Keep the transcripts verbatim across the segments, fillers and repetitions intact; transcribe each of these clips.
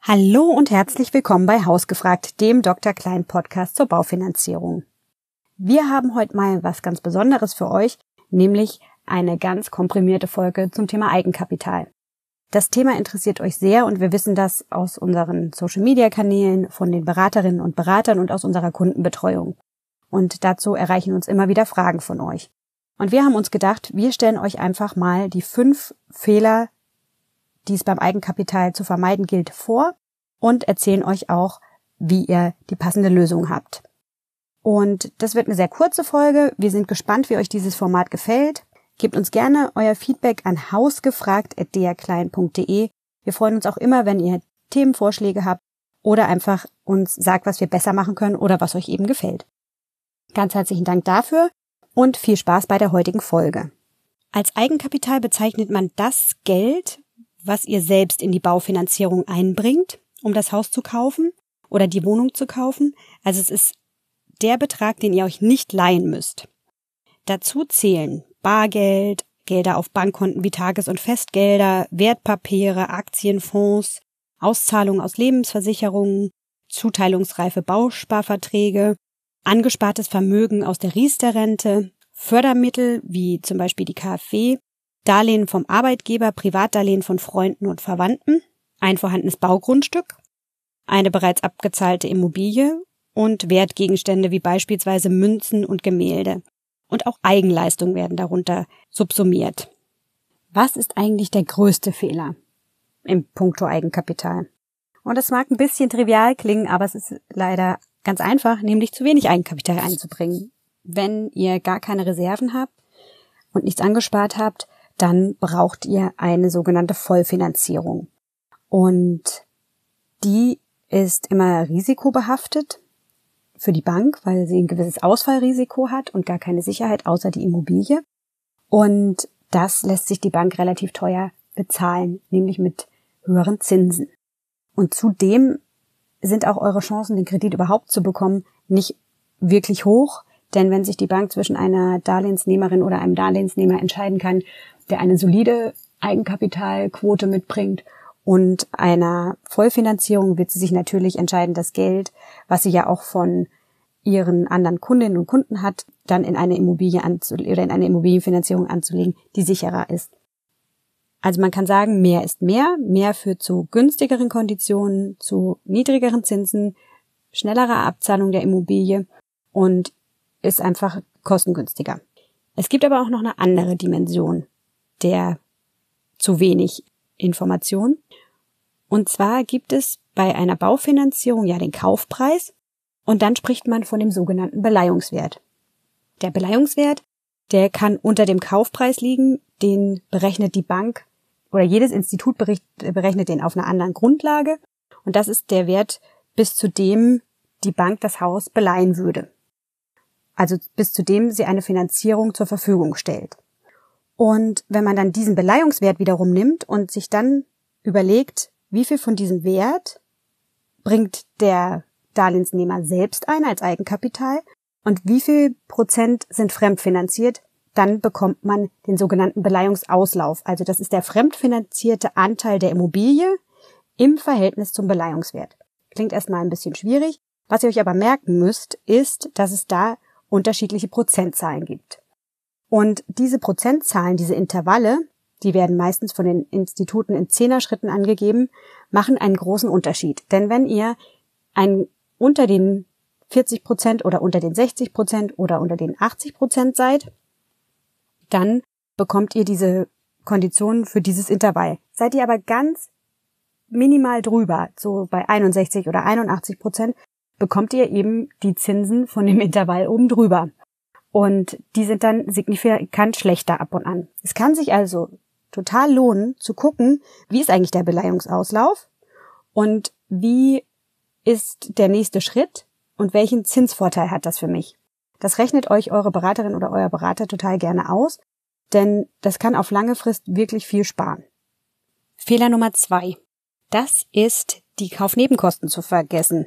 Hallo und herzlich willkommen bei Hausgefragt, dem Doktor Klein Podcast zur Baufinanzierung. Wir haben heute mal was ganz Besonderes für euch, nämlich eine ganz komprimierte Folge zum Thema Eigenkapital. Das Thema interessiert euch sehr und wir wissen das aus unseren Social-Media-Kanälen, von den Beraterinnen und Beratern und aus unserer Kundenbetreuung. Und dazu erreichen uns immer wieder Fragen von euch. Und wir haben uns gedacht, wir stellen euch einfach mal die fünf Fehler, die es beim Eigenkapital zu vermeiden gilt, vor und erzählen euch auch, wie ihr die passende Lösung habt. Und das wird eine sehr kurze Folge. Wir sind gespannt, wie euch dieses Format gefällt. Gebt uns gerne euer Feedback an hausgefragt at d r klein punkt d e. Wir freuen uns auch immer, wenn ihr Themenvorschläge habt oder einfach uns sagt, was wir besser machen können oder was euch eben gefällt. Ganz herzlichen Dank dafür und viel Spaß bei der heutigen Folge. Als Eigenkapital bezeichnet man das Geld, was ihr selbst in die Baufinanzierung einbringt, um das Haus zu kaufen oder die Wohnung zu kaufen. Also es ist der Betrag, den ihr euch nicht leihen müsst. Dazu zählen Bargeld, Gelder auf Bankkonten wie Tages- und Festgelder, Wertpapiere, Aktienfonds, Auszahlungen aus Lebensversicherungen, zuteilungsreife Bausparverträge, angespartes Vermögen aus der Riester-Rente, Fördermittel wie zum Beispiel die K f W, Darlehen vom Arbeitgeber, Privatdarlehen von Freunden und Verwandten, ein vorhandenes Baugrundstück, eine bereits abgezahlte Immobilie und Wertgegenstände wie beispielsweise Münzen und Gemälde. Und auch Eigenleistungen werden darunter subsumiert. Was ist eigentlich der größte Fehler im Punkto Eigenkapital? Und das mag ein bisschen trivial klingen, aber es ist leider ganz einfach, nämlich zu wenig Eigenkapital einzubringen. Wenn ihr gar keine Reserven habt und nichts angespart habt, dann braucht ihr eine sogenannte Vollfinanzierung. Und die ist immer risikobehaftet für die Bank, weil sie ein gewisses Ausfallrisiko hat und gar keine Sicherheit außer die Immobilie. Und das lässt sich die Bank relativ teuer bezahlen, nämlich mit höheren Zinsen. Und zudem sind auch eure Chancen, den Kredit überhaupt zu bekommen, nicht wirklich hoch. Denn wenn sich die Bank zwischen einer Darlehensnehmerin oder einem Darlehensnehmer entscheiden kann, der eine solide Eigenkapitalquote mitbringt und einer Vollfinanzierung, wird sie sich natürlich entscheiden, das Geld, was sie ja auch von ihren anderen Kundinnen und Kunden hat, dann in eine Immobilie anzulegen oder in eine Immobilienfinanzierung anzulegen, die sicherer ist. Also man kann sagen, mehr ist mehr. Mehr führt zu günstigeren Konditionen, zu niedrigeren Zinsen, schnellerer Abzahlung der Immobilie und ist einfach kostengünstiger. Es gibt aber auch noch eine andere Dimension der zu wenig Information. Und zwar gibt es bei einer Baufinanzierung ja den Kaufpreis und dann spricht man von dem sogenannten Beleihungswert. Der Beleihungswert, der kann unter dem Kaufpreis liegen, den berechnet die Bank oder jedes Institut berechnet den auf einer anderen Grundlage und das ist der Wert, bis zu dem die Bank das Haus beleihen würde. Also bis zu dem sie eine Finanzierung zur Verfügung stellt. Und wenn man dann diesen Beleihungswert wiederum nimmt und sich dann überlegt, wie viel von diesem Wert bringt der Darlehensnehmer selbst ein als Eigenkapital und wie viel Prozent sind fremdfinanziert, dann bekommt man den sogenannten Beleihungsauslauf. Also das ist der fremdfinanzierte Anteil der Immobilie im Verhältnis zum Beleihungswert. Klingt erstmal ein bisschen schwierig. Was ihr euch aber merken müsst, ist, dass es da unterschiedliche Prozentzahlen gibt. Und diese Prozentzahlen, diese Intervalle, die werden meistens von den Instituten in Zehnerschritten angegeben, machen einen großen Unterschied. Denn wenn ihr ein, unter den vierzig Prozent oder unter den sechzig Prozent oder unter den achtzig Prozent seid, dann bekommt ihr diese Konditionen für dieses Intervall. Seid ihr aber ganz minimal drüber, so bei einundsechzig oder einundachtzig Prozent, bekommt ihr eben die Zinsen von dem Intervall oben drüber. Und die sind dann signifikant schlechter ab und an. Es kann sich also total lohnen, zu gucken, wie ist eigentlich der Beleihungsauslauf und wie ist der nächste Schritt und welchen Zinsvorteil hat das für mich. Das rechnet euch eure Beraterin oder euer Berater total gerne aus, denn das kann auf lange Frist wirklich viel sparen. Fehler Nummer zwei. Das ist, die Kaufnebenkosten zu vergessen.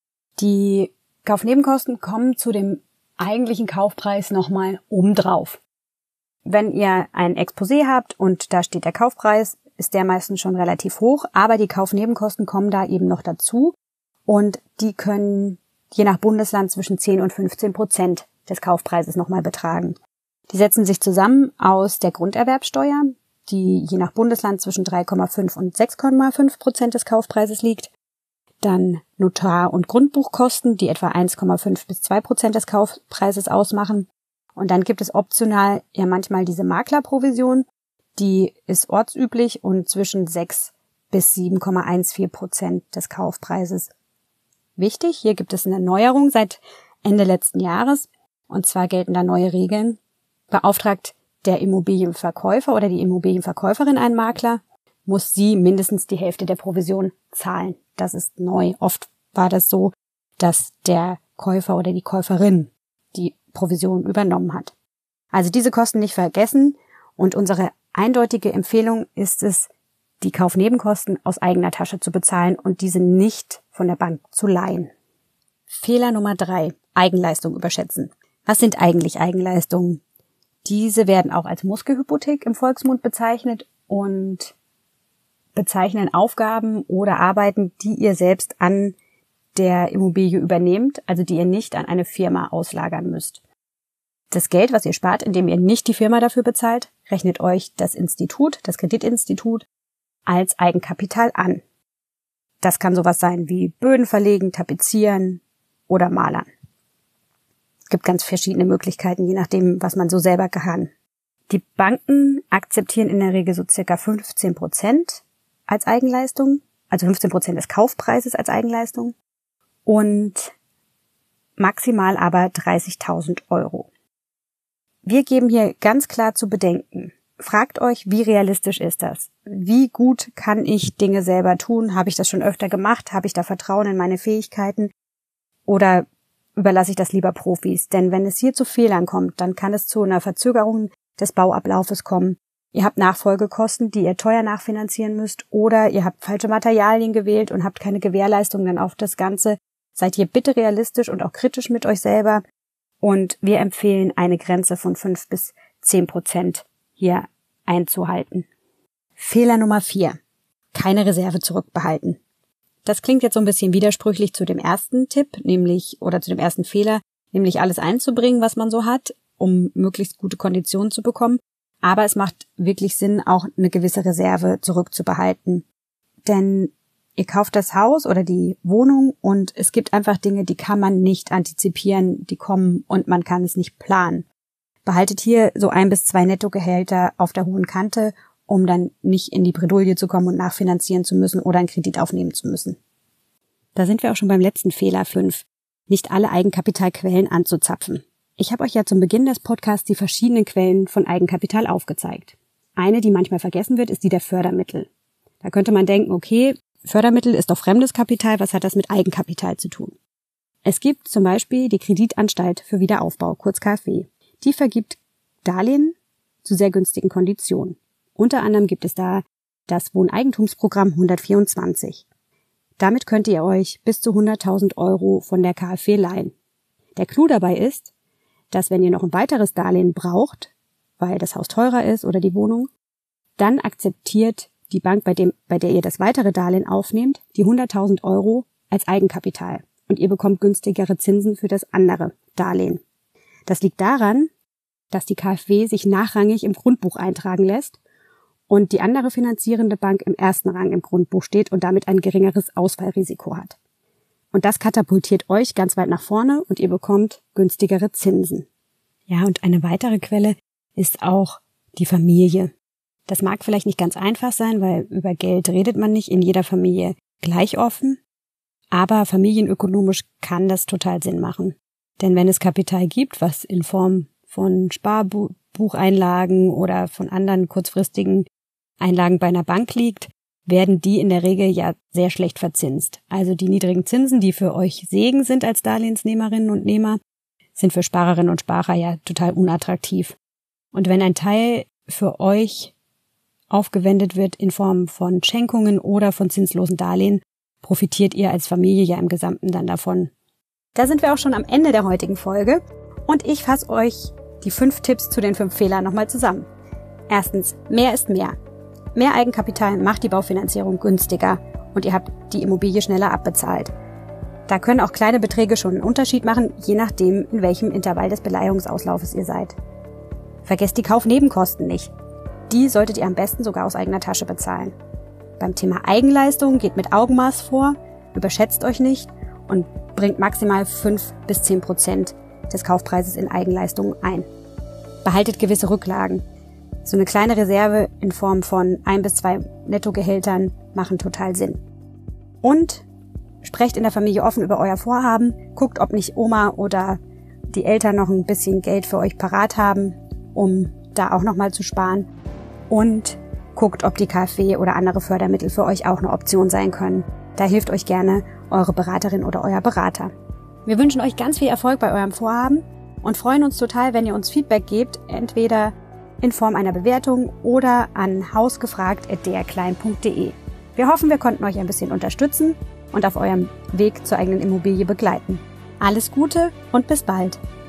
Die Kaufnebenkosten kommen zu dem eigentlichen Kaufpreis nochmal obendrauf. Wenn ihr ein Exposé habt und da steht der Kaufpreis ist der meistens schon relativ hoch, aber die Kaufnebenkosten kommen da eben noch dazu und die können je nach Bundesland zwischen zehn und fünfzehn Prozent des Kaufpreises nochmal betragen. Die setzen sich zusammen aus der Grunderwerbsteuer, die je nach Bundesland zwischen drei Komma fünf und sechs Komma fünf Prozent des Kaufpreises liegt. Dann Notar- und Grundbuchkosten, die etwa eins Komma fünf bis zwei Prozent des Kaufpreises ausmachen. Und dann gibt es optional ja manchmal diese Maklerprovision, die ist ortsüblich und zwischen sechs bis sieben Komma vierzehn Prozent des Kaufpreises. Wichtig, hier gibt es eine Neuerung seit Ende letzten Jahres. Und zwar gelten da neue Regeln. Beauftragt der Immobilienverkäufer oder die Immobilienverkäuferin einen Makler, muss sie mindestens die Hälfte der Provision zahlen. Das ist neu. Oft war das so, dass der Käufer oder die Käuferin die Provision übernommen hat. Also diese Kosten nicht vergessen und unsere eindeutige Empfehlung ist es, die Kaufnebenkosten aus eigener Tasche zu bezahlen und diese nicht von der Bank zu leihen. Fehler Nummer drei. Eigenleistung überschätzen. Was sind eigentlich Eigenleistungen? Diese werden auch als Muskelhypothek im Volksmund bezeichnet und bezeichnen Aufgaben oder Arbeiten, die ihr selbst an der Immobilie übernehmt, also die ihr nicht an eine Firma auslagern müsst. Das Geld, was ihr spart, indem ihr nicht die Firma dafür bezahlt, rechnet euch das Institut, das Kreditinstitut, als Eigenkapital an. Das kann sowas sein wie Böden verlegen, tapezieren oder malern. Es gibt ganz verschiedene Möglichkeiten, je nachdem, was man so selber kann. Die Banken akzeptieren in der Regel so circa fünfzehn Prozent als Eigenleistung, also fünfzehn Prozent des Kaufpreises als Eigenleistung und maximal aber dreißigtausend Euro. Wir geben hier ganz klar zu bedenken. Fragt euch, wie realistisch ist das? Wie gut kann ich Dinge selber tun? Habe ich das schon öfter gemacht? Habe ich da Vertrauen in meine Fähigkeiten? Oder überlasse ich das lieber Profis? Denn wenn es hier zu Fehlern kommt, dann kann es zu einer Verzögerung des Bauablaufes kommen. Ihr habt Nachfolgekosten, die ihr teuer nachfinanzieren müsst, oder ihr habt falsche Materialien gewählt und habt keine Gewährleistung dann auf das Ganze. Seid ihr bitte realistisch und auch kritisch mit euch selber. Und wir empfehlen, eine Grenze von fünf bis zehn Prozent hier einzuhalten. Fehler Nummer vier. Keine Reserve zurückbehalten. Das klingt jetzt so ein bisschen widersprüchlich zu dem ersten Tipp, nämlich, oder zu dem ersten Fehler, nämlich alles einzubringen, was man so hat, um möglichst gute Konditionen zu bekommen. Aber es macht wirklich Sinn, auch eine gewisse Reserve zurückzubehalten. Denn ihr kauft das Haus oder die Wohnung und es gibt einfach Dinge, die kann man nicht antizipieren, die kommen und man kann es nicht planen. Behaltet hier so ein bis zwei Nettogehälter auf der hohen Kante, um dann nicht in die Bredouille zu kommen und nachfinanzieren zu müssen oder einen Kredit aufnehmen zu müssen. Da sind wir auch schon beim letzten Fehler fünf, nicht alle Eigenkapitalquellen anzuzapfen. Ich habe euch ja zum Beginn des Podcasts die verschiedenen Quellen von Eigenkapital aufgezeigt. Eine, die manchmal vergessen wird, ist die der Fördermittel. Da könnte man denken, okay, Fördermittel ist doch fremdes Kapital, was hat das mit Eigenkapital zu tun? Es gibt zum Beispiel die Kreditanstalt für Wiederaufbau, kurz K f W. Die vergibt Darlehen zu sehr günstigen Konditionen. Unter anderem gibt es da das Wohneigentumsprogramm hundertvierundzwanzig. Damit könnt ihr euch bis zu hunderttausend Euro von der K f W leihen. Der Clou dabei ist, dass wenn ihr noch ein weiteres Darlehen braucht, weil das Haus teurer ist oder die Wohnung, dann akzeptiert die Bank, bei dem, bei der ihr das weitere Darlehen aufnehmt, die hunderttausend Euro als Eigenkapital und ihr bekommt günstigere Zinsen für das andere Darlehen. Das liegt daran, dass die K f W sich nachrangig im Grundbuch eintragen lässt und die andere finanzierende Bank im ersten Rang im Grundbuch steht und damit ein geringeres Ausfallrisiko hat. Und das katapultiert euch ganz weit nach vorne und ihr bekommt günstigere Zinsen. Ja, und eine weitere Quelle ist auch die Familie. Das mag vielleicht nicht ganz einfach sein, weil über Geld redet man nicht in jeder Familie gleich offen, aber familienökonomisch kann das total Sinn machen. Denn wenn es Kapital gibt, was in Form von Sparbucheinlagen oder von anderen kurzfristigen Einlagen bei einer Bank liegt, werden die in der Regel ja sehr schlecht verzinst. Also die niedrigen Zinsen, die für euch Segen sind als Darlehensnehmerinnen und Nehmer, sind für Sparerinnen und Sparer ja total unattraktiv. Und wenn ein Teil für euch aufgewendet wird in Form von Schenkungen oder von zinslosen Darlehen, profitiert ihr als Familie ja im Gesamten dann davon. Da sind wir auch schon am Ende der heutigen Folge und ich fasse euch die fünf Tipps zu den fünf Fehlern nochmal zusammen. Erstens, mehr ist mehr. Mehr Eigenkapital macht die Baufinanzierung günstiger und ihr habt die Immobilie schneller abbezahlt. Da können auch kleine Beträge schon einen Unterschied machen, je nachdem, in welchem Intervall des Beleihungsauslaufes ihr seid. Vergesst die Kaufnebenkosten nicht. Die solltet ihr am besten sogar aus eigener Tasche bezahlen. Beim Thema Eigenleistung geht mit Augenmaß vor, überschätzt euch nicht und bringt maximal fünf bis zehn Prozent des Kaufpreises in Eigenleistungen ein. Behaltet gewisse Rücklagen. So eine kleine Reserve in Form von ein bis zwei Nettogehältern machen total Sinn. Und sprecht in der Familie offen über euer Vorhaben, guckt, ob nicht Oma oder die Eltern noch ein bisschen Geld für euch parat haben, um da auch nochmal zu sparen. Und guckt, ob die KfW oder andere Fördermittel für euch auch eine Option sein können. Da hilft euch gerne eure Beraterin oder euer Berater. Wir wünschen euch ganz viel Erfolg bei eurem Vorhaben und freuen uns total, wenn ihr uns Feedback gebt, entweder in Form einer Bewertung oder an hausgefragt at d r klein punkt d e. Wir hoffen, wir konnten euch ein bisschen unterstützen und auf eurem Weg zur eigenen Immobilie begleiten. Alles Gute und bis bald!